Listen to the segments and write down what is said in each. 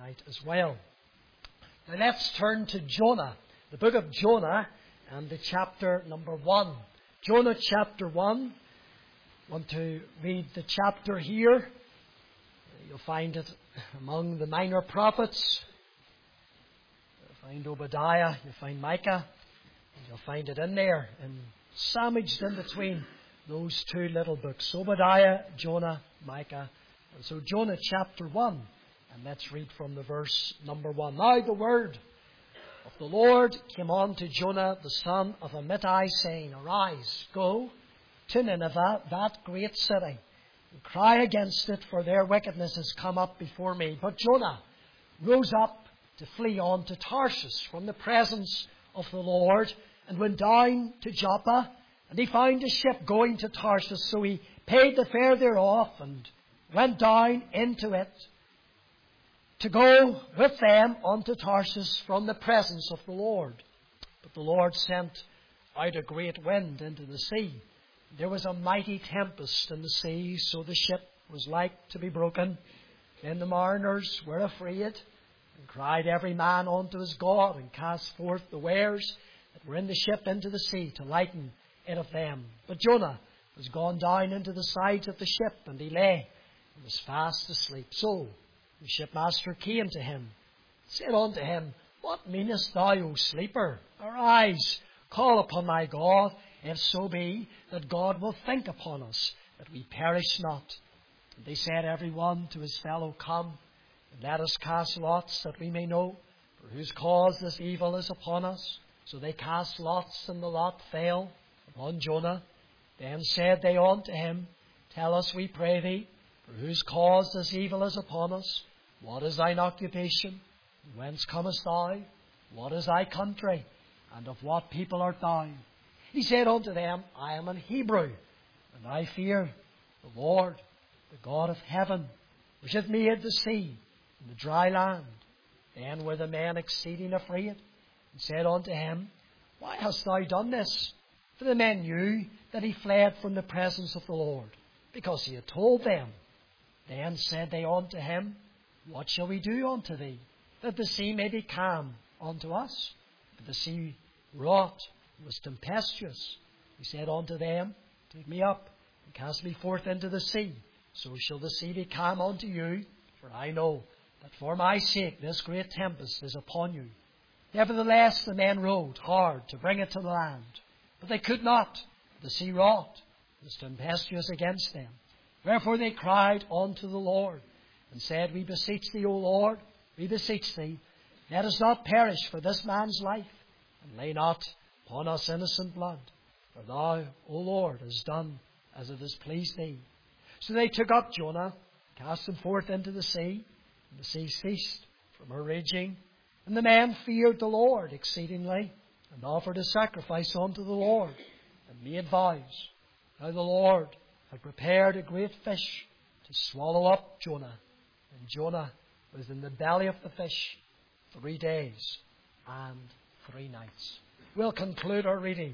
tonight as well. Now let's turn to Jonah, the book of Jonah, and the chapter number 1. Jonah chapter 1. I want to read the chapter here. You'll find it among the minor prophets. You'll find Obadiah, you'll find Micah, and you'll find it in there, and sandwiched in between those two little books, Obadiah, Jonah, Micah. And so Jonah chapter 1, and let's read from the verse number 1. Now the word of the Lord came on to Jonah, the son of Amittai, saying, Arise, go to Nineveh, that great city, and cry against it, for their wickedness has come up before me. But Jonah rose up to flee on to Tarshish from the presence of the Lord, and went down to Joppa, and he found a ship going to Tarshish, so he paid the fare thereof, and went down into it to go with them unto Tarshish from the presence of the Lord. But the Lord sent out a great wind into the sea. There was a mighty tempest in the sea, so the ship was like to be broken. Then the mariners were afraid, and cried every man unto his God, and cast forth the wares that were in the ship into the sea, to lighten it of them. But Jonah was gone down into the sides of the ship, and he lay, and was fast asleep. So the shipmaster came to him, said unto him, What meanest thou, O sleeper? Arise, call upon thy God, if so be that God will think upon us, that we perish not. And they said every one to his fellow, Come, and let us cast lots, that we may know for whose cause this evil is upon us. So they cast lots, and the lot fell upon Jonah. Then said they unto him, Tell us, we pray thee, for whose cause this evil is upon us. What is thine occupation? And whence comest thou? What is thy country? And of what people art thou? He said unto them, I am an Hebrew, and I fear the Lord, the God of heaven, which hath made the sea and the dry land. Then were the men exceeding afraid, and said unto him, Why hast thou done this? For the men knew that he fled from the presence of the Lord, because he had told them. Then said they unto him, What shall we do unto thee, that the sea may be calm unto us? But the sea wrought, and was tempestuous. He said unto them, Take me up, and cast me forth into the sea. So shall the sea be calm unto you, for I know that for my sake this great tempest is upon you. Nevertheless the men rowed hard to bring it to the land, but they could not. The sea wrought, and was tempestuous against them. Wherefore they cried unto the Lord, and said, We beseech thee, O Lord, we beseech thee, let us not perish for this man's life, and lay not upon us innocent blood. For thou, O Lord, hast done as it has pleased thee. So they took up Jonah, cast him forth into the sea, and the sea ceased from her raging. And the men feared the Lord exceedingly, and offered a sacrifice unto the Lord, and made vows. Now the Lord had prepared a great fish to swallow up Jonah. And Jonah was in the belly of the fish 3 days and 3 nights. We'll conclude our reading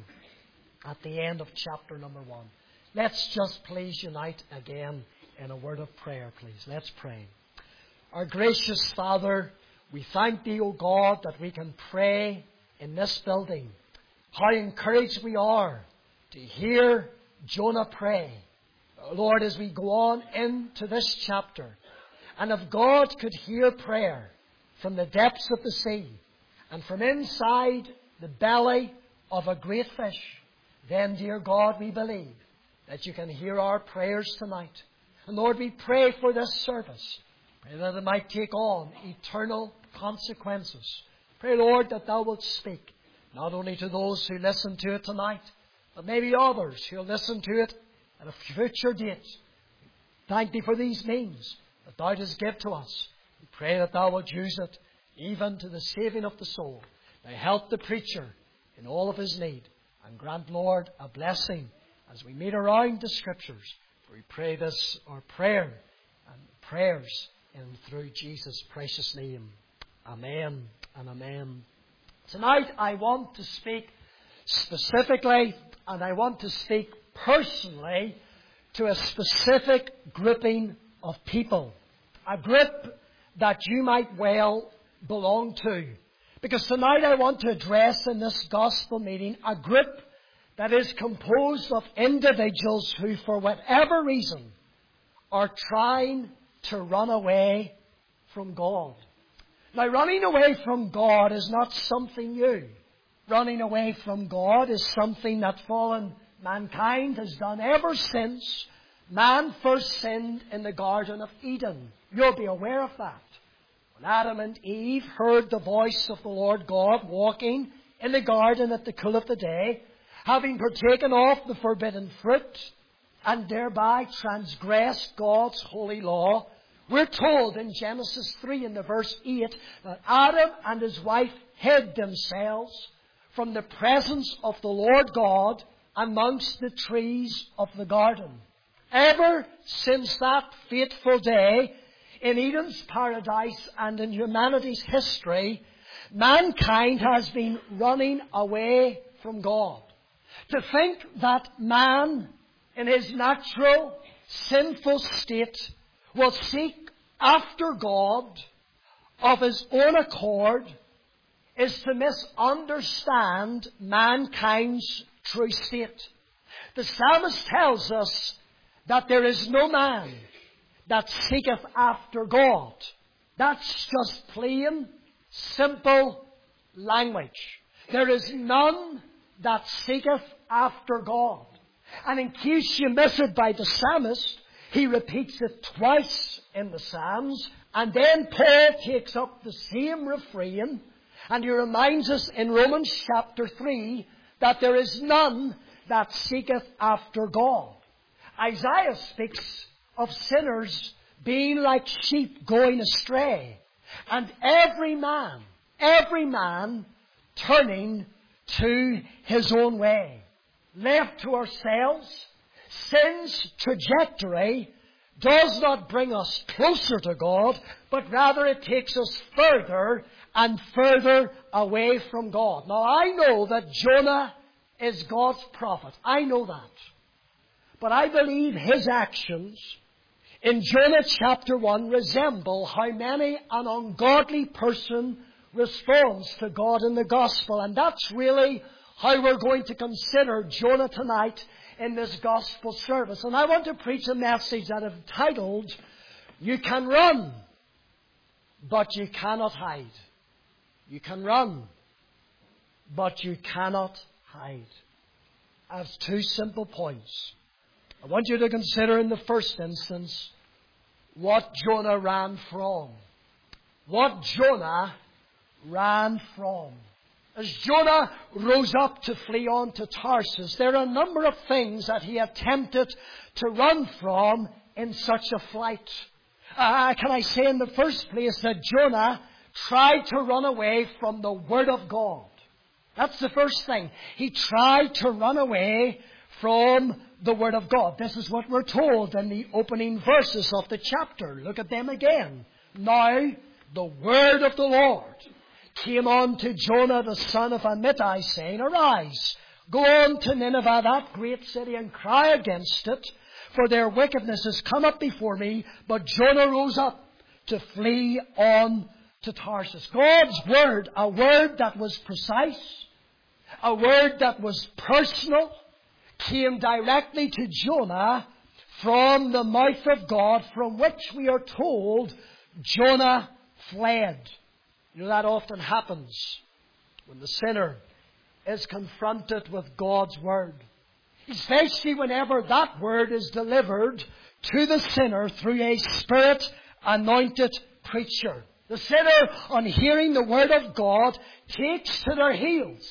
at the end of chapter number 1. Let's just please unite again in a word of prayer, please. Let's pray. Our gracious Father, we thank thee, O God, that we can pray in this building. How encouraged we are to hear Jonah pray. Lord, as we go on into this chapter, and if God could hear prayer from the depths of the sea and from inside the belly of a great fish, then, dear God, we believe that you can hear our prayers tonight. And Lord, we pray for this service. Pray that it might take on eternal consequences. Pray, Lord, that thou wilt speak not only to those who listen to it tonight, but maybe others who will listen to it at a future date. Thank thee for these means that thou dost give to us. We pray that thou wilt use it even to the saving of the soul. Now help the preacher in all of his need, and grant, Lord, a blessing as we meet around the Scriptures. For we pray this, our prayer and prayers, in through Jesus' precious name. Amen and amen. Tonight I want to speak specifically, and I want to speak personally to a specific grouping of people. A group that you might well belong to. Because tonight I want to address in this gospel meeting a group that is composed of individuals who, for whatever reason, are trying to run away from God. Now, running away from God is not something new. Running away from God is something that fallen mankind has done ever since man first sinned in the Garden of Eden. You'll be aware of that. When Adam and Eve heard the voice of the Lord God walking in the garden at the cool of the day, having partaken of the forbidden fruit, and thereby transgressed God's holy law, we're told in Genesis 3 in the verse 8 that Adam and his wife hid themselves from the presence of the Lord God amongst the trees of the garden. Ever since that fateful day, in Eden's paradise and in humanity's history, mankind has been running away from God. To think that man, in his natural, sinful state, will seek after God of his own accord is to misunderstand mankind's true state. The psalmist tells us that there is no man that seeketh after God. That's just plain, simple language. There is none that seeketh after God. And in case you miss it by the psalmist, he repeats it twice in the Psalms, and then Paul takes up the same refrain, and he reminds us in Romans chapter 3 that there is none that seeketh after God. Isaiah speaks of sinners being like sheep going astray, and every man turning to his own way. Left to ourselves, sin's trajectory does not bring us closer to God, but rather it takes us further and further away from God. Now, I know that Jonah is God's prophet. I know that. But I believe his actions in Jonah chapter 1 resemble how many an ungodly person responds to God in the gospel. And that's really how we're going to consider Jonah tonight in this gospel service. And I want to preach a message that I've titled, You Can Run, but You Cannot Hide. You can run, but you cannot hide. I have two simple points. I want you to consider in the first instance what Jonah ran from. What Jonah ran from. As Jonah rose up to flee on to Tarsus, there are a number of things that he attempted to run from in such a flight. Can I say in the first place that Jonah tried to run away from the Word of God. That's the first thing. He tried to run away from the Word of God. This is what we're told in the opening verses of the chapter. Look at them again. Now, the Word of the Lord came on to Jonah the son of Amittai, saying, Arise, go on to Nineveh, that great city, and cry against it, for their wickedness has come up before me. But Jonah rose up to flee on to Tarsus. God's Word, a Word that was precise, a Word that was personal, came directly to Jonah from the mouth of God, from which we are told Jonah fled. You know, that often happens when the sinner is confronted with God's Word. Especially whenever that Word is delivered to the sinner through a Spirit-anointed preacher. The sinner, on hearing the Word of God, takes to their heels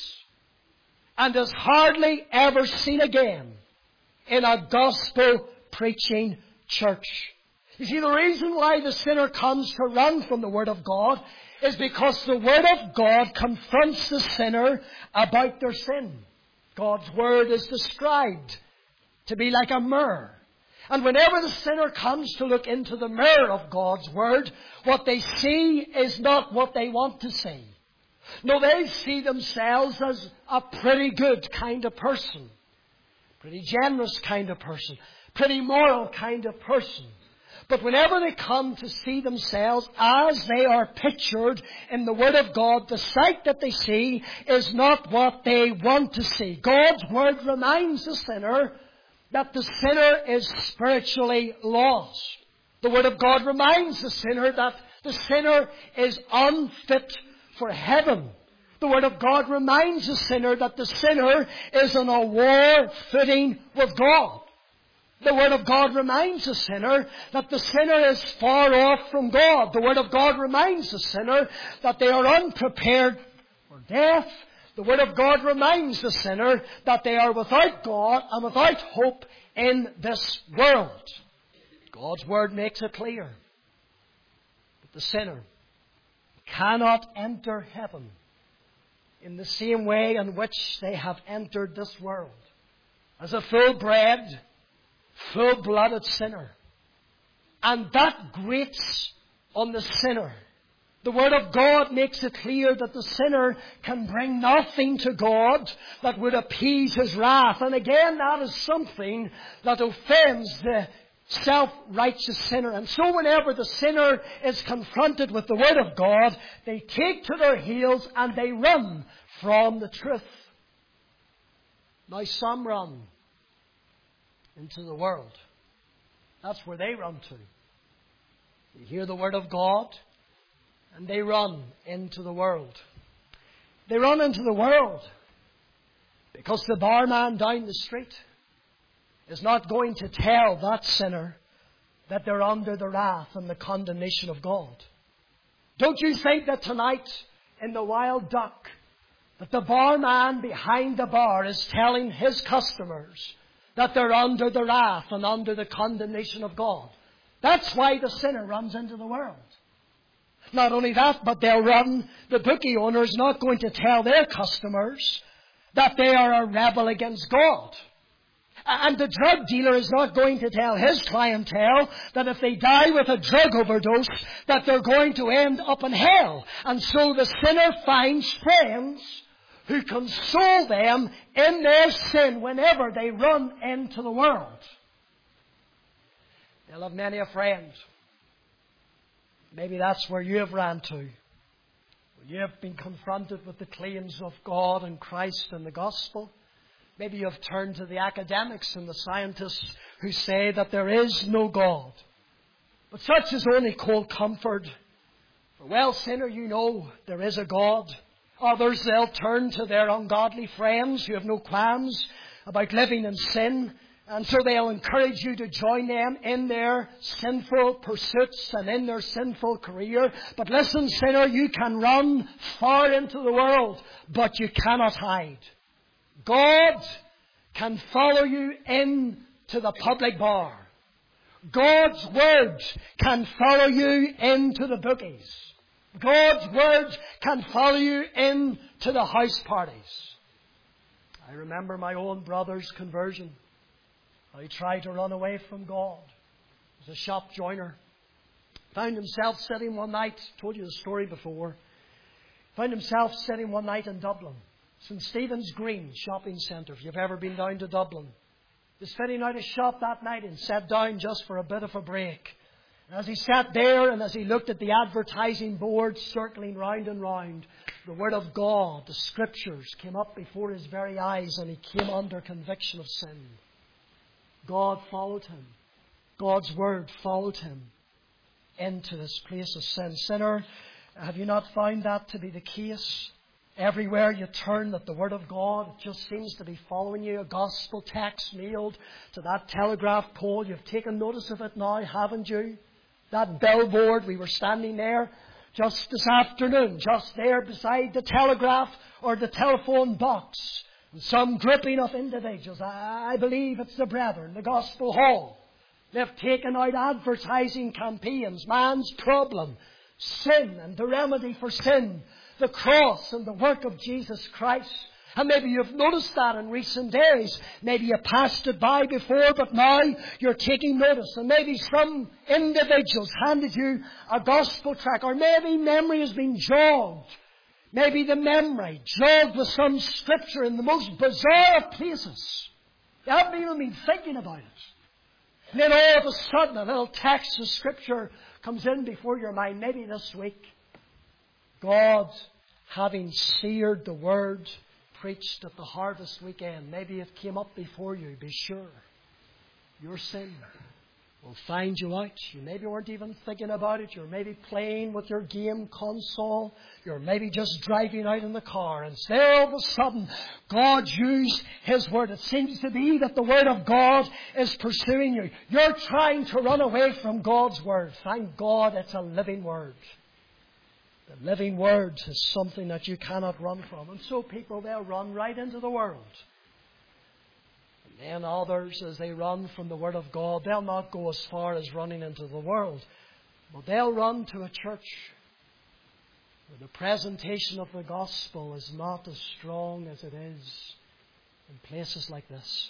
and is hardly ever seen again in a gospel-preaching church. You see, the reason why the sinner comes to run from the Word of God is because the Word of God confronts the sinner about their sin. God's Word is described to be like a mirror. And whenever the sinner comes to look into the mirror of God's Word, what they see is not what they want to see. No, they see themselves as a pretty good kind of person, pretty generous kind of person, pretty moral kind of person. But whenever they come to see themselves as they are pictured in the Word of God, the sight that they see is not what they want to see. God's Word reminds the sinner that the sinner is spiritually lost. The Word of God reminds the sinner that the sinner is unfit for heaven. The Word of God reminds the sinner that the sinner is on a war footing with God. The Word of God reminds the sinner that the sinner is far off from God. The Word of God reminds the sinner that they are unprepared for death. The Word of God reminds the sinner that they are without God and without hope in this world. God's Word makes it clear that the sinner cannot enter heaven in the same way in which they have entered this world, as a full-bred, full-blooded sinner. And that grates on the sinner. The Word of God makes it clear that the sinner can bring nothing to God that would appease His wrath. And again, that is something that offends the self-righteous sinner. And so whenever the sinner is confronted with the Word of God, they take to their heels and they run from the truth. Now some run into the world. That's where they run to. They hear the Word of God and they run into the world. They run into the world because the barman down the street is not going to tell that sinner that they're under the wrath and the condemnation of God. Don't you think that tonight in the Wild Duck that the barman behind the bar is telling his customers that they're under the wrath and under the condemnation of God? That's why the sinner runs into the world. Not only that, but the bookie owner is not going to tell their customers that they are a rebel against God. And the drug dealer is not going to tell his clientele that if they die with a drug overdose, that they're going to end up in hell. And so the sinner finds friends who console them in their sin whenever they run into the world. They'll have many a friend. Maybe that's where you have ran to. You have been confronted with the claims of God and Christ and the gospel. Maybe you have turned to the academics and the scientists who say that there is no God. But such is only cold comfort. For well, sinner, you know there is a God. Others, they'll turn to their ungodly friends who have no qualms about living in sin. And so they'll encourage you to join them in their sinful pursuits and in their sinful career. But listen, sinner, you can run far into the world, but you cannot hide. God can follow you into the public bar. God's Word can follow you into the bookies. God's Word can follow you into the house parties. I remember my own brother's conversion. He tried to run away from God. He was a shop joiner. Found himself sitting one night, told you the story before, found himself sitting one night in Dublin. St. Stephen's Green shopping centre, if you've ever been down to Dublin. He was fitting out his shop that night and sat down just for a bit of a break. And as he sat there and as he looked at the advertising board circling round and round, the Word of God, the Scriptures, came up before his very eyes and he came under conviction of sin. God followed him. God's Word followed him into this place of sin. Sinner, have you not found that to be the case? Everywhere you turn, that the Word of God just seems to be following you. A gospel text nailed to that telegraph pole. You've taken notice of it now, haven't you? That billboard, we were standing there just this afternoon, just there beside the telegraph or the telephone box. And some grouping of individuals, I believe it's the Brethren, the Gospel Hall. They've taken out advertising campaigns, man's problem, sin and the remedy for sin, the cross and the work of Jesus Christ. And maybe you've noticed that in recent days. Maybe you passed it by before, but now you're taking notice. And maybe some individuals handed you a gospel tract, or maybe memory has been jogged. Maybe the memory jogged with some scripture in the most bizarre of places. You haven't even been thinking about it. And then all of a sudden a little text of Scripture comes in before your mind, maybe this week. God, having seared the Word, preached at the harvest weekend. Maybe it came up before you. Be sure your sin will find you out. You maybe weren't even thinking about it. You're maybe playing with your game console. You're maybe just driving out in the car. And there all of a sudden, God used His Word. It seems to be that the Word of God is pursuing you. You're trying to run away from God's Word. Thank God it's a living Word. The living Word is something that you cannot run from. And so people, they'll run right into the world. And others, as they run from the Word of God, they'll not go as far as running into the world. But they'll run to a church where the presentation of the gospel is not as strong as it is in places like this.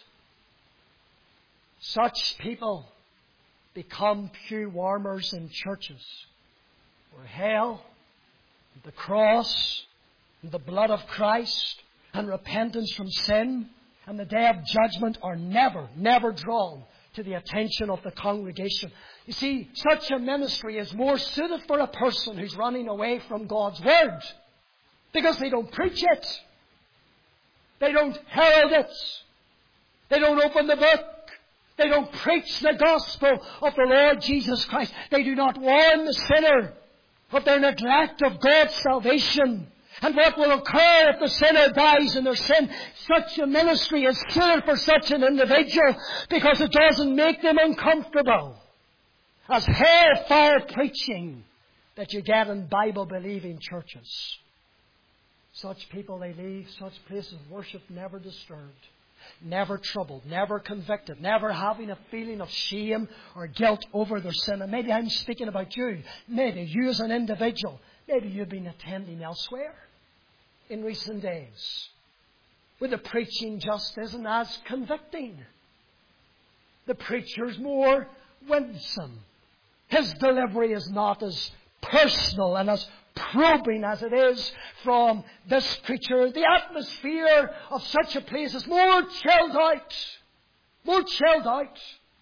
Such people become pew warmers in churches where hell, the cross, and the blood of Christ, and repentance from sin, and the day of judgment are never drawn to the attention of the congregation. You see, such a ministry is more suited for a person who's running away from God's Word, because they don't preach it. They don't herald it. They don't open the book. They don't preach the gospel of the Lord Jesus Christ. They do not warn the sinner of their neglect of God's salvation and what will occur if the sinner dies in their sin. Such a ministry is suited for such an individual because it doesn't make them uncomfortable as hellfire preaching that you get in Bible-believing churches. Such people, they leave such places of worship never disturbed, never troubled, never convicted, never having a feeling of shame or guilt over their sin. And maybe I'm speaking about you. Maybe you as an individual. Maybe you've been attending elsewhere in recent days where the preaching just isn't as convicting. The preacher's more winsome. His delivery is not as personal and as probing as it is from this preacher. The atmosphere of such a place is more chilled out. More chilled out.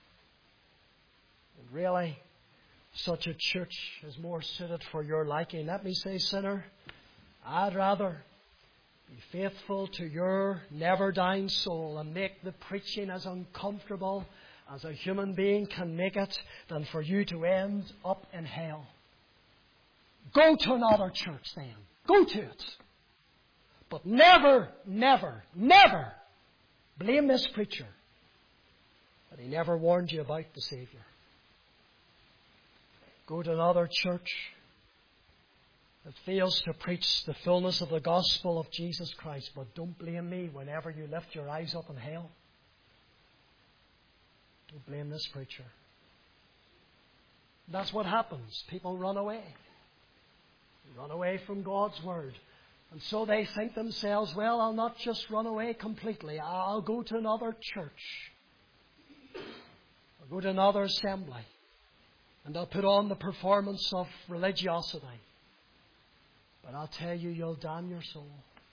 And really, such a church is more suited for your liking. Let me say, sinner, I'd rather be faithful to your never-dying soul and make the preaching as uncomfortable as a human being can make it than for you to end up in hell. Go to another church then. Go to it. But never blame this preacher that he never warned you about the Savior. Go to another church that fails to preach the fullness of the gospel of Jesus Christ. But don't blame me whenever you lift your eyes up in hell. Don't blame this preacher. That's what happens. People run away. They run away from God's Word. And so they think themselves, well, I'll not just run away completely. I'll go to another church. I'll go to another assembly. And I'll put on the performance of religiosity. But I'll tell you, you'll damn your soul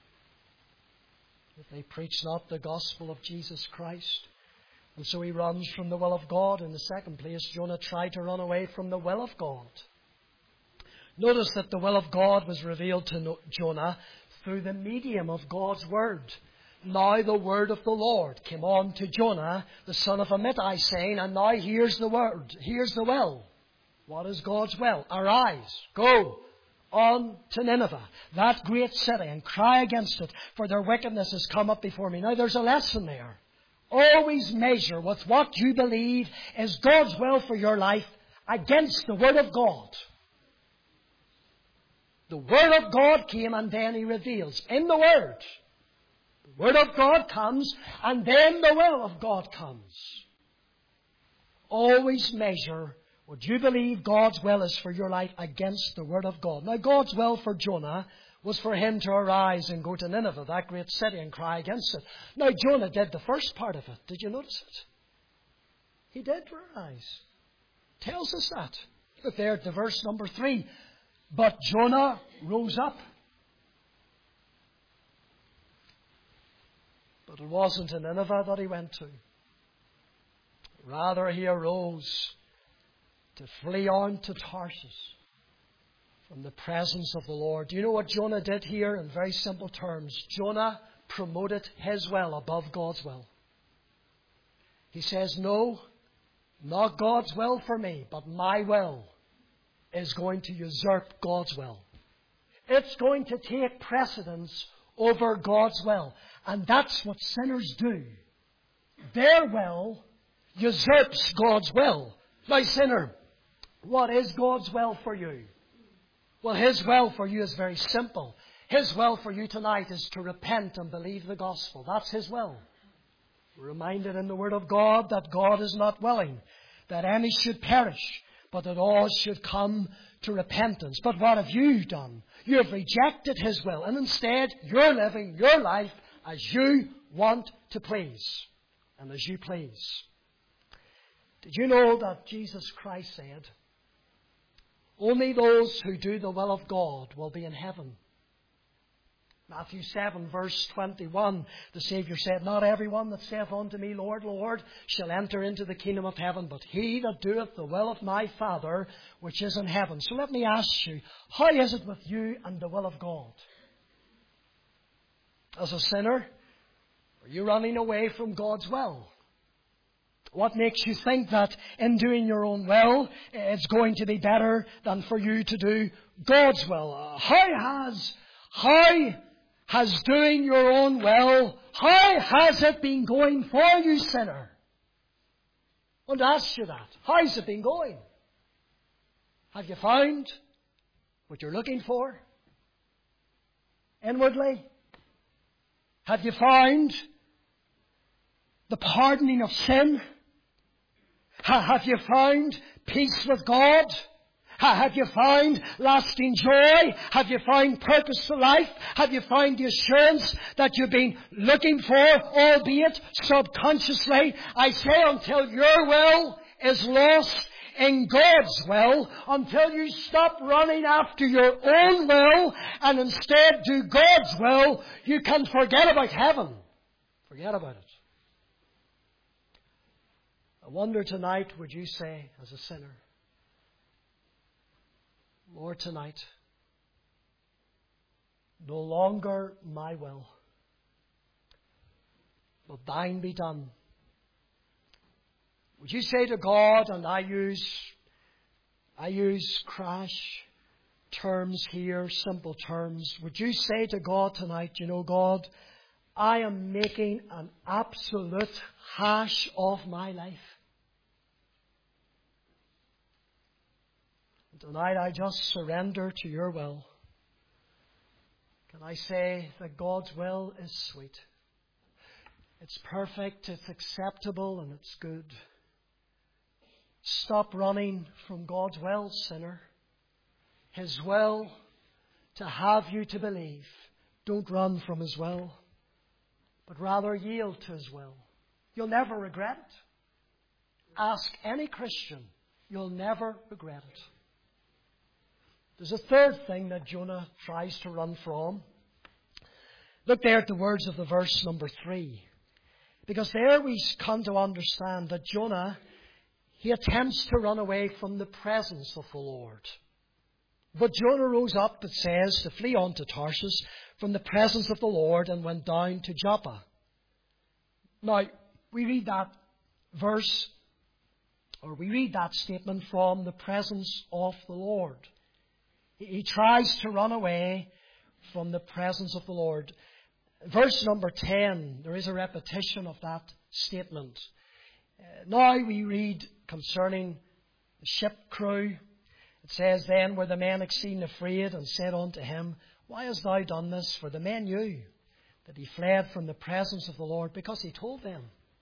if they preach not the gospel of Jesus Christ. And so he runs from the will of God. In the second place, Jonah tried to run away from the will of God. Notice that the will of God was revealed to Jonah through the medium of God's Word. Now the word of the Lord came on to Jonah, the son of Amittai, saying, and now here's the word, here's the will. What is God's will? Arise, go on to Nineveh, that great city, and cry against it, for their wickedness has come up before me. Now there's a lesson there. Always measure with what you believe is God's will for your life against the Word of God. The Word of God came and then He reveals. In the Word, the Word of God comes and then the will of God comes. Always measure what you believe God's will is for your life against the Word of God. Now God's will for Jonah was for him to arise and go to Nineveh, that great city, and cry against it. Now Jonah did the first part of it. Did you notice it? He did arise. Tells us that. Look there at the verse number 3. But Jonah rose up. But it wasn't in Nineveh that he went to. It Rather, he arose to flee on to Tarsus from the presence of the Lord. Do you know what Jonah did here? In very simple terms, Jonah promoted his will above God's will. He says, no, not God's will for me, but my will is going to usurp God's will. It's going to take precedence over God's will. And that's what sinners do. Their will usurps God's will. Now, sinner, what is God's will for you? Well, His will for you is very simple. His will for you tonight is to repent and believe the gospel. That's His will. We're reminded in the Word of God that God is not willing that any should perish, but that all should come to repentance. But what have you done? You have rejected His will, and instead you're living your life as you want to please, and as you please. Did you know that Jesus Christ said, only those who do the will of God will be in heaven? Matthew 7, verse 21, the Saviour said, not everyone that saith unto me, Lord, Lord, shall enter into the kingdom of heaven, but he that doeth the will of my Father which is in heaven. So let me ask you, how is it with you and the will of God? As a sinner, are you running away from God's will? What makes you think that in doing your own will, it's going to be better than for you to do God's will? How has doing your own will, how has it been going for you, sinner? I want to ask you that. How's it been going? Have you found what you're looking for inwardly? Have you found the pardoning of sin? Have you found peace with God? Have you found lasting joy? Have you found purpose to life? Have you found the assurance that you've been looking for, albeit subconsciously? I say until your will is lost in God's will, until you stop running after your own will and instead do God's will, you can forget about heaven. Forget about it. I wonder tonight, would you say, as a sinner, Lord, tonight, no longer my will, but thine be done. Would you say to God, and I use crash terms here, simple terms. Would you say to God tonight, you know, God, I am making an absolute hash of my life. Tonight I just surrender to your will. Can I say that God's will is sweet? It's perfect, it's acceptable, and it's good. Stop running from God's will, sinner. His will to have you to believe. Don't run from His will, but rather yield to His will. You'll never regret it. Ask any Christian. You'll never regret it. There's a third thing that Jonah tries to run from. Look there at the words of the verse number 3. Because there we come to understand that Jonah, he attempts to run away from the presence of the Lord. But Jonah rose up, it says, to flee on to Tarsus from the presence of the Lord and went down to Joppa. Now, we read that verse, or we read that statement from the presence of the Lord. He tries to run away from the presence of the Lord. Verse number 10, there is a repetition of that statement. Now we read concerning the ship crew. It says, then were the men exceeding afraid and said unto him, why hast thou done this? For the men knew that he fled from the presence of the Lord, because he told them.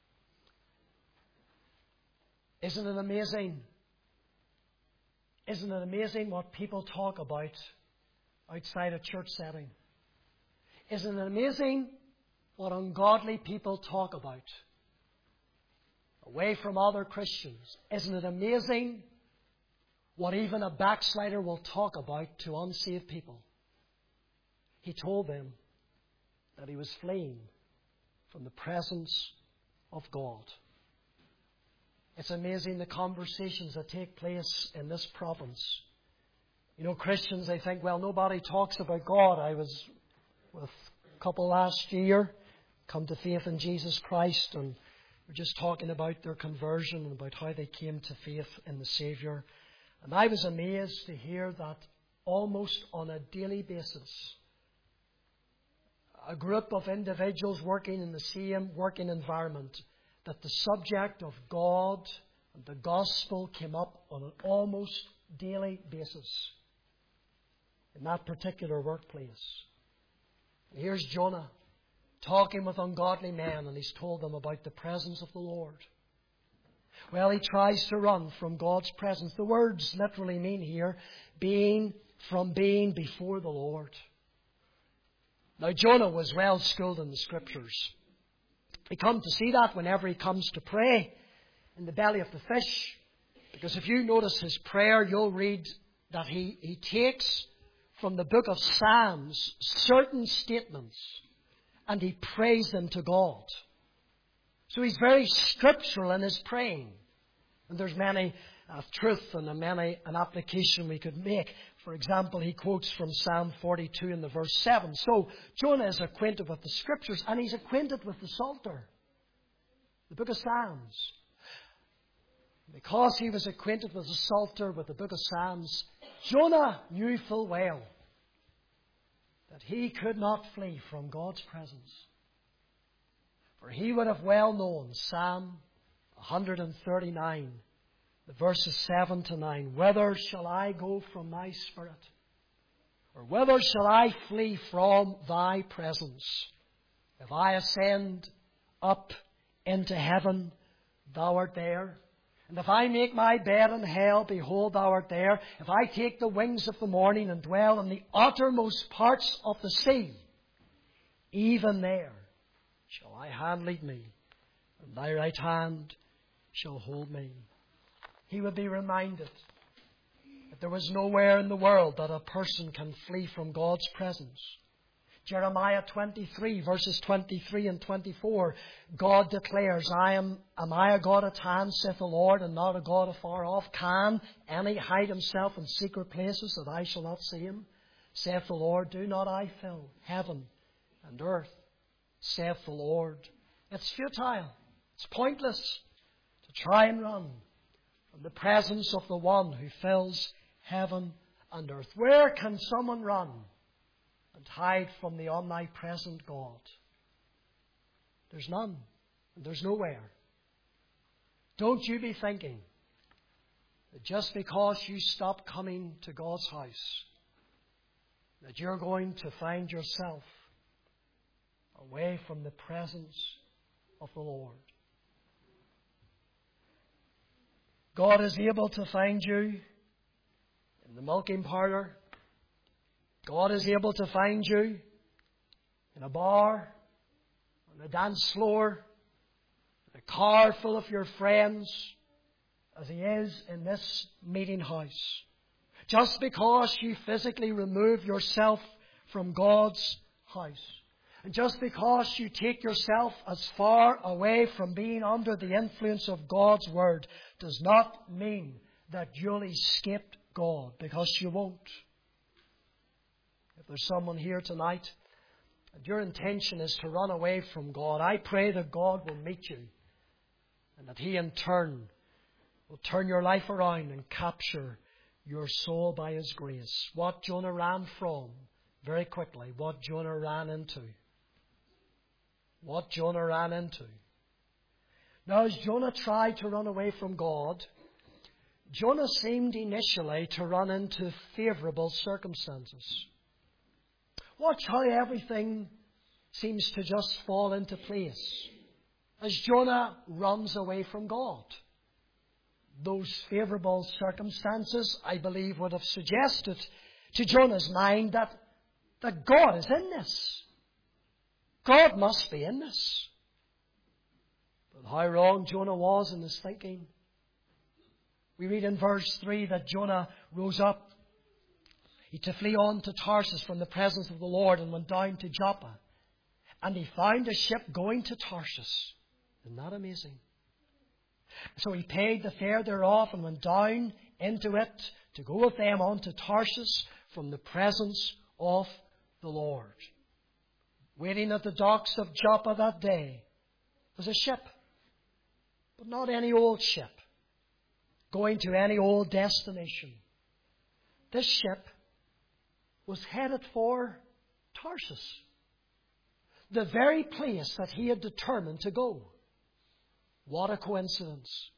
Isn't it amazing? Isn't it amazing what people talk about outside a church setting? Isn't it amazing what ungodly people talk about away from other Christians? Isn't it amazing what even a backslider will talk about to unsaved people? He told them that he was fleeing from the presence of God. It's amazing the conversations that take place in this province. You know, Christians, they think, well, nobody talks about God. I was with a couple last year, come to faith in Jesus Christ, and we're just talking about their conversion and about how they came to faith in the Saviour. And I was amazed to hear that almost on a daily basis, a group of individuals working in the same working environment, that the subject of God and the gospel came up on an almost daily basis in that particular workplace. And here's Jonah talking with ungodly men, and he's told them about the presence of the Lord. Well, he tries to run from God's presence. The words literally mean here, being before the Lord. Now, Jonah was well schooled in the Scriptures. We come to see that whenever he comes to pray in the belly of the fish. Because if you notice his prayer, you'll read that he takes from the book of Psalms certain statements and he prays them to God. So he's very scriptural in his praying. And there's many truth and an application we could make. For example, he quotes from Psalm 42 in the verse 7. So Jonah is acquainted with the Scriptures, and he's acquainted with the Psalter, the book of Psalms. Because he was acquainted with the Psalter, with the book of Psalms, Jonah knew full well that he could not flee from God's presence. For he would have well known Psalm 139, the verses 7 to 9. Whither shall I go from thy spirit? Or whither shall I flee from thy presence? If I ascend up into heaven, thou art there. And if I make my bed in hell, behold, thou art there. If I take the wings of the morning and dwell in the uttermost parts of the sea, even there shall thy hand lead me, and thy right hand shall hold me. He would be reminded that there was nowhere in the world that a person can flee from God's presence. Jeremiah 23, verses 23 and 24, God declares, Am I a God at hand, saith the Lord, and not a God afar off? Can any hide himself in secret places that I shall not see him? Saith the Lord, do not I fill heaven and earth? Saith the Lord. It's futile. It's pointless to try and run from the presence of the one who fills heaven and earth. Where can someone run and hide from the omnipresent God? There's none. And there's nowhere. Don't you be thinking that just because you stop coming to God's house, that you're going to find yourself away from the presence of the Lord. God is able to find you in the milking parlour. God is able to find you in a bar, on a dance floor, in a car full of your friends, as He is in this meeting house. Just because you physically remove yourself from God's house, and just because you take yourself as far away from being under the influence of God's Word, does not mean that you'll escape God, because you won't. If there's someone here tonight and your intention is to run away from God, I pray that God will meet you and that He in turn will turn your life around and capture your soul by His grace. What Jonah ran from, very quickly, what Jonah ran into. What Jonah ran into. Now, as Jonah tried to run away from God, Jonah seemed initially to run into favourable circumstances. Watch how everything seems to just fall into place as Jonah runs away from God. Those favourable circumstances, I believe, would have suggested to Jonah's mind that God is in this. God must be in this. But how wrong Jonah was in his thinking. We read in verse 3 that Jonah rose up to flee on to Tarsus from the presence of the Lord, and went down to Joppa. And he found a ship going to Tarsus. Isn't that amazing? So he paid the fare thereof and went down into it to go with them on to Tarshish from the presence of the Lord. Waiting at the docks of Joppa that day was a ship, but not any old ship, going to any old destination. This ship was headed for Tarshish, the very place that he had determined to go. What a coincidence.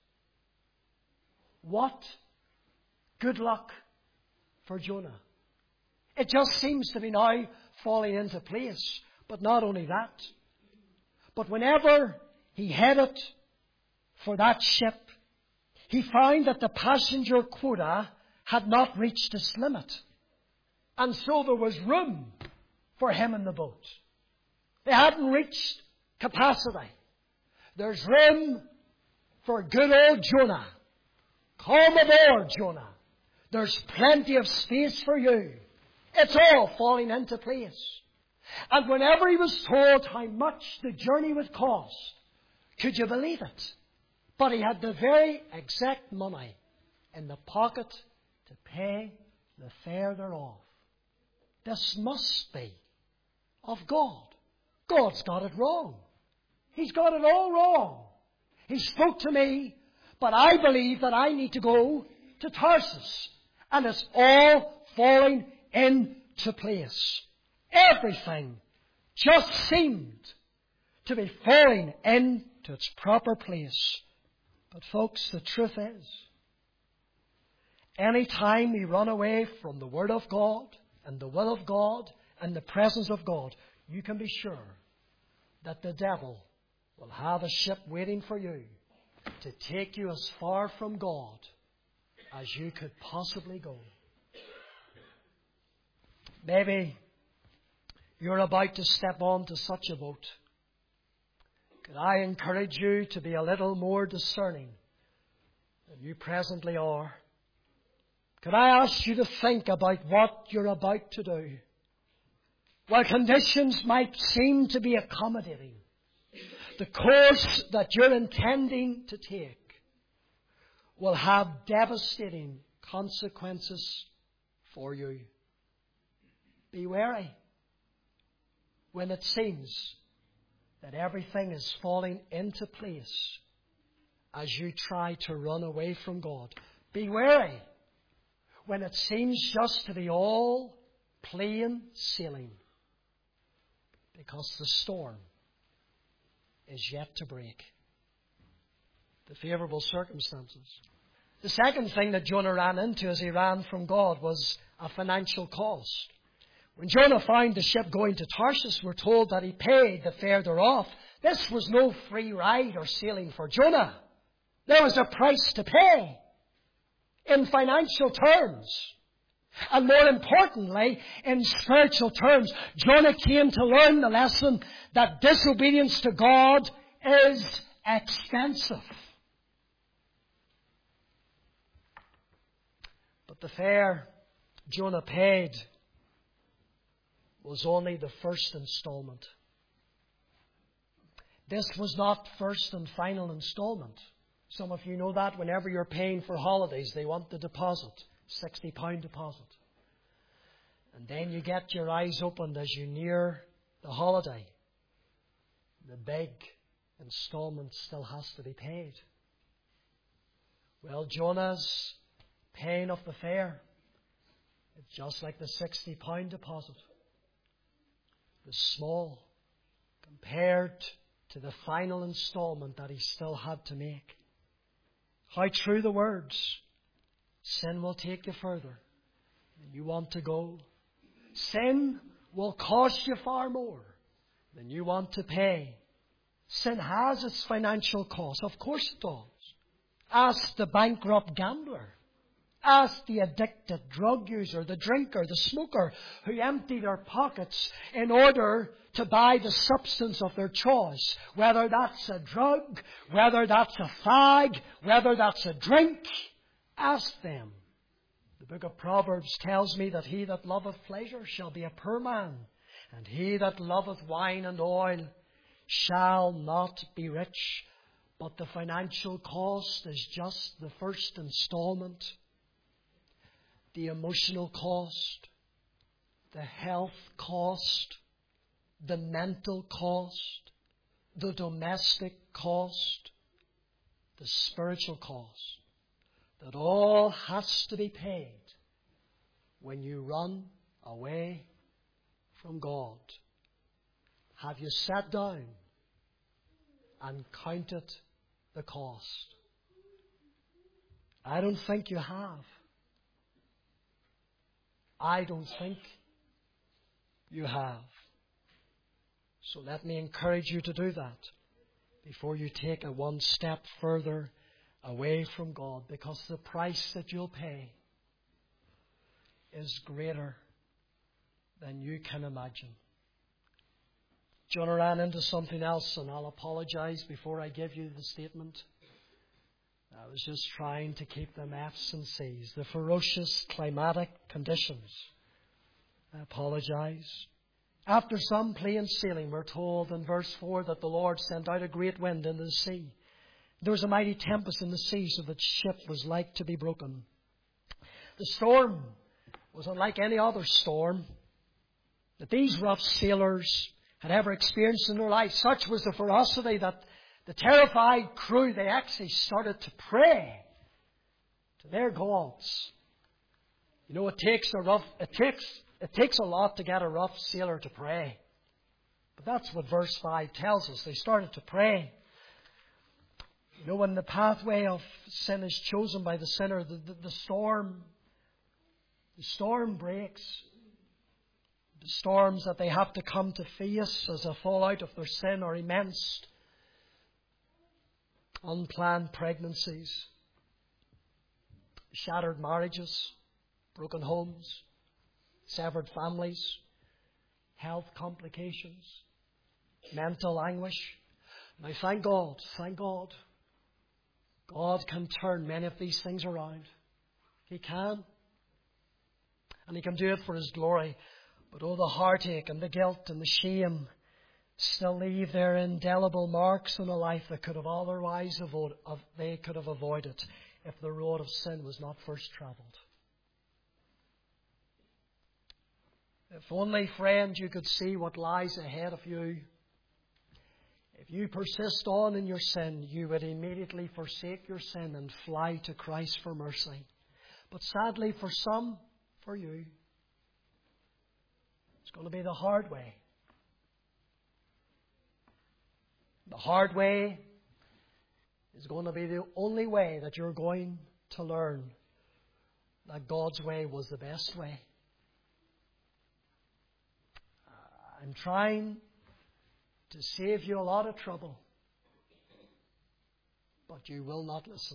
What good luck for Jonah. It just seems to be now falling into place. But not only that, but whenever he headed for that ship, he found that the passenger quota had not reached its limit. And so there was room for him in the boat. They hadn't reached capacity. There's room for good old Jonah. Come aboard, Jonah. There's plenty of space for you. It's all falling into place. And whenever he was told how much the journey would cost, could you believe it? But he had the very exact money in the pocket to pay the fare thereof. This must be of God. God's got it wrong. He's got it all wrong. He spoke to me, but I believe that I need to go to Tarsus. And it's all falling into place. Everything just seemed to be falling into its proper place. But folks, the truth is, any time we run away from the Word of God and the will of God and the presence of God, you can be sure that the devil will have a ship waiting for you to take you as far from God as you could possibly go. Maybe you're about to step onto such a boat. Could I encourage you to be a little more discerning than you presently are? Could I ask you to think about what you're about to do? While conditions might seem to be accommodating, the course that you're intending to take will have devastating consequences for you. Be wary when it seems that everything is falling into place as you try to run away from God. Be wary when it seems just to be all plain sailing, because the storm is yet to break. The favourable circumstances. The second thing that Jonah ran into as he ran from God was a financial cost. When Jonah found the ship going to Tarshish, we're told that he paid the fare thereof. This was no free ride or sailing for Jonah. There was a price to pay in financial terms. And more importantly, in spiritual terms, Jonah came to learn the lesson that disobedience to God is expensive. But the fare Jonah paid was only the first installment. This was not first and final installment. Some of you know that whenever you're paying for holidays, they want the deposit, £60 deposit. And then you get your eyes opened as you near the holiday. The big installment still has to be paid. Well, Jonah's paying of the fare, it's just like the £60 deposit. Was small compared to the final installment that he still had to make. How true the words, sin will take you further than you want to go. Sin will cost you far more than you want to pay. Sin has its financial cost. Of course it does. Ask the bankrupt gambler. Ask the addicted drug user, the drinker, the smoker, who empty their pockets in order to buy the substance of their choice. Whether that's a drug, whether that's a fag, whether that's a drink, ask them. The book of Proverbs tells me that he that loveth pleasure shall be a poor man, and he that loveth wine and oil shall not be rich. But the financial cost is just the first installment. The emotional cost, the health cost, the mental cost, the domestic cost, the spiritual cost, that all has to be paid when you run away from God. Have you sat down and counted the cost? I don't think you have. I don't think you have. So let me encourage you to do that before you take a one step further away from God, because the price that you'll pay is greater than you can imagine. John ran into something else, and I'll apologize before I give you the statement. I was just trying to keep them F's and C's. The ferocious climatic conditions. I apologize. After some plain sailing, we're told in verse 4 that the Lord sent out a great wind into the sea. There was a mighty tempest in the sea, so that the ship was like to be broken. The storm was unlike any other storm that these rough sailors had ever experienced in their life. Such was the ferocity that the terrified crew, they actually started to pray to their gods. You know, it takes a lot to get a rough sailor to pray. But that's what verse 5 tells us. They started to pray. You know, when the pathway of sin is chosen by the sinner, the storm breaks. The storms that they have to come to face as a fallout of their sin are immense. Unplanned pregnancies, shattered marriages, broken homes, severed families, health complications, mental anguish. Now thank God, God can turn many of these things around. He can. And He can do it for His glory. But oh, the heartache and the guilt and the shame still leave their indelible marks on a life that could have otherwise they could have avoided if the road of sin was not first travelled. If only, friend, you could see what lies ahead of you. If you persist on in your sin, you would immediately forsake your sin and fly to Christ for mercy. But sadly, for some, for you, it's going to be the hard way. The hard way is going to be the only way that you're going to learn that God's way was the best way. I'm trying to save you a lot of trouble, but you will not listen.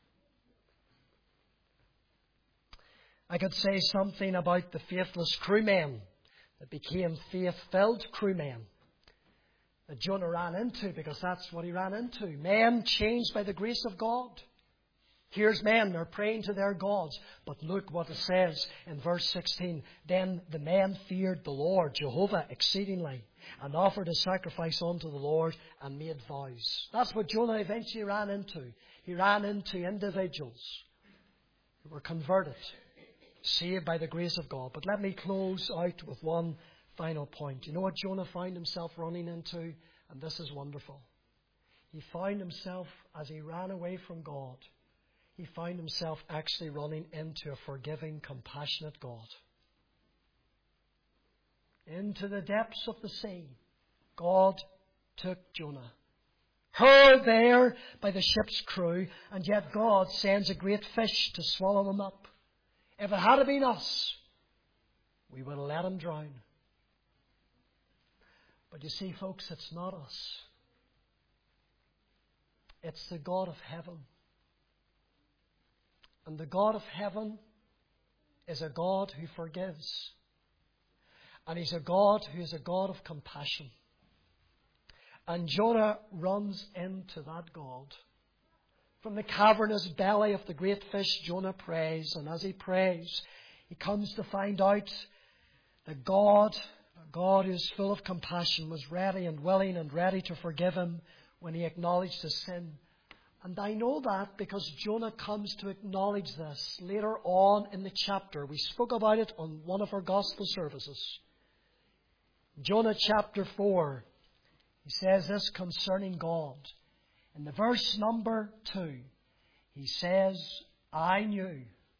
I could say something about the faithless crewmen that became faith-filled crewmen that Jonah ran into, because that's what he ran into. Men changed by the grace of God. Here's men, they're praying to their gods. But look what it says in verse 16. Then the men feared the Lord, Jehovah, exceedingly, and offered a sacrifice unto the Lord and made vows. That's what Jonah eventually ran into. He ran into individuals who were converted, saved by the grace of God. But let me close out with one final point. You know what Jonah found himself running into? And this is wonderful. He found himself, as he ran away from God, he found himself actually running into a forgiving, compassionate God. Into the depths of the sea, God took Jonah. Hurled there by the ship's crew, and yet God sends a great fish to swallow him up. If it had been us, we would have let him drown. But you see, folks, it's not us. It's the God of heaven. And the God of heaven is a God who forgives. And He's a God who is a God of compassion. And Jonah runs into that God. From the cavernous belly of the great fish, Jonah prays. And as he prays, he comes to find out that God, a God who is full of compassion, was ready and willing and ready to forgive him when he acknowledged his sin And I know that because Jonah comes to acknowledge this later on in the chapter. We spoke about it on one of our gospel services. Jonah chapter 4, he says this concerning God. In the verse number 2, he says, I knew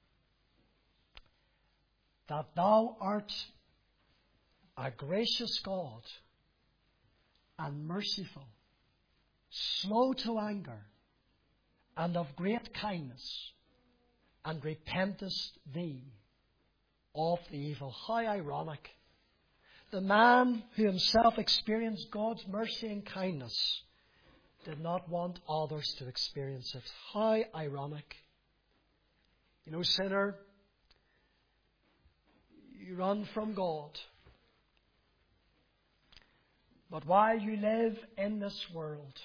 that thou art a gracious God and merciful, slow to anger, and of great kindness, and repentest thee of the evil. How ironic. The man who himself experienced God's mercy and kindness did not want others to experience it. How ironic. You know, sinner, you run from God. But while you live in this world,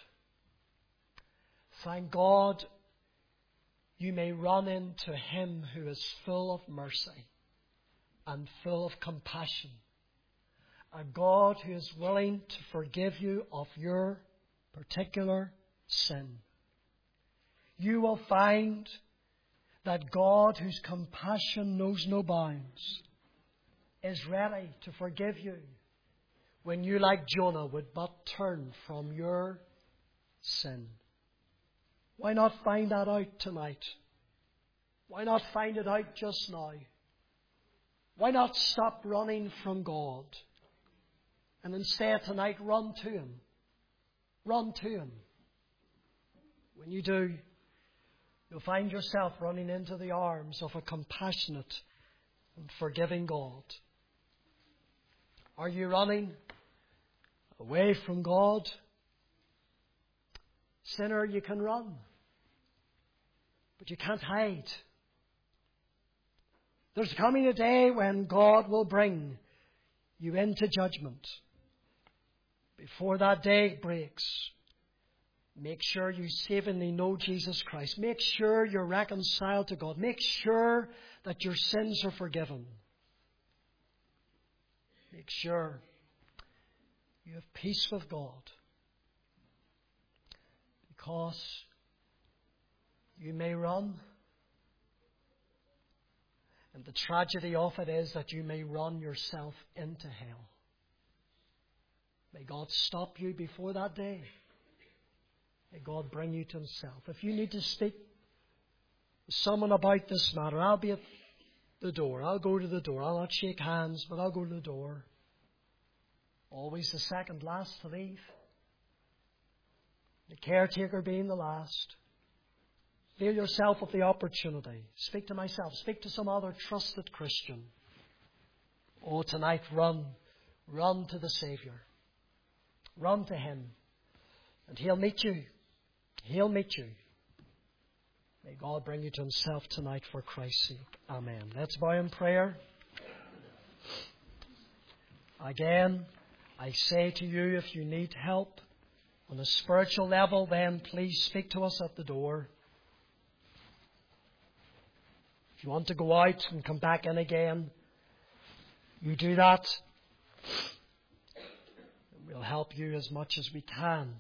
thank God you may run into Him who is full of mercy and full of compassion. A God who is willing to forgive you of your particular sin. You will find that God, whose compassion knows no bounds, is ready to forgive you when you, like Jonah, would but turn from your sin. Why not find that out tonight? Why not find it out just now? Why not stop running from God and instead tonight run to Him? Run to Him. When you do, you'll find yourself running into the arms of a compassionate and forgiving God. Are you running away from God? Sinner, you can run, but you can't hide. There's coming a day when God will bring you into judgment. Before that day breaks, make sure you savingly know Jesus Christ. Make sure you're reconciled to God. Make sure that your sins are forgiven. Make sure you have peace with God. Because you may run, and the tragedy of it is that you may run yourself into hell. May God stop you before that day. May God bring you to Himself. If you need to speak to someone about this matter, I'll be at the door. I'll go to the door. I'll not shake hands, but I'll go to the door. Always the second last to leave. The caretaker being the last. Avail yourself of the opportunity. Speak to myself. Speak to some other trusted Christian. Oh, tonight run. Run to the Savior. Run to Him. And He'll meet you. He'll meet you. May God bring you to Himself tonight for Christ's sake. Amen. Let's bow in prayer. Again, I say to you, if you need help on a spiritual level, then please speak to us at the door. If you want to go out and come back in again, you do that. We'll help you as much as we can.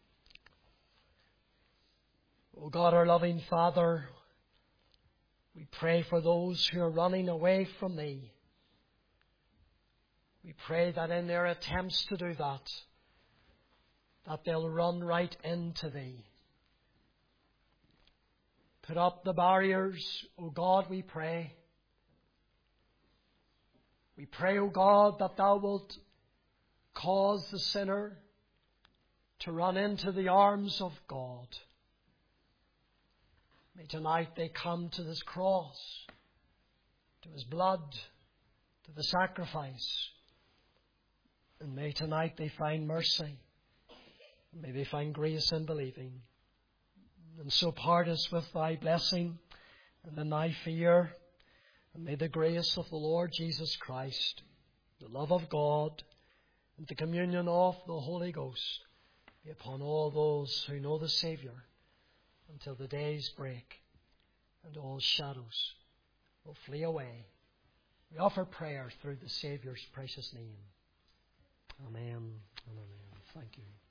Oh God, our loving Father, we pray for those who are running away from Thee. We pray that in their attempts to do that they'll run right into Thee. Put up the barriers, O God, we pray. We pray, O God, that Thou wilt cause the sinner to run into the arms of God. May tonight they come to this cross, to His blood, to the sacrifice. And may tonight they find mercy. May they find grace in believing. And so part us with Thy blessing and in Thy fear. And may the grace of the Lord Jesus Christ, the love of God, and the communion of the Holy Ghost be upon all those who know the Saviour until the days break and all shadows will flee away. We offer prayer through the Saviour's precious name. Amen and amen. Thank you.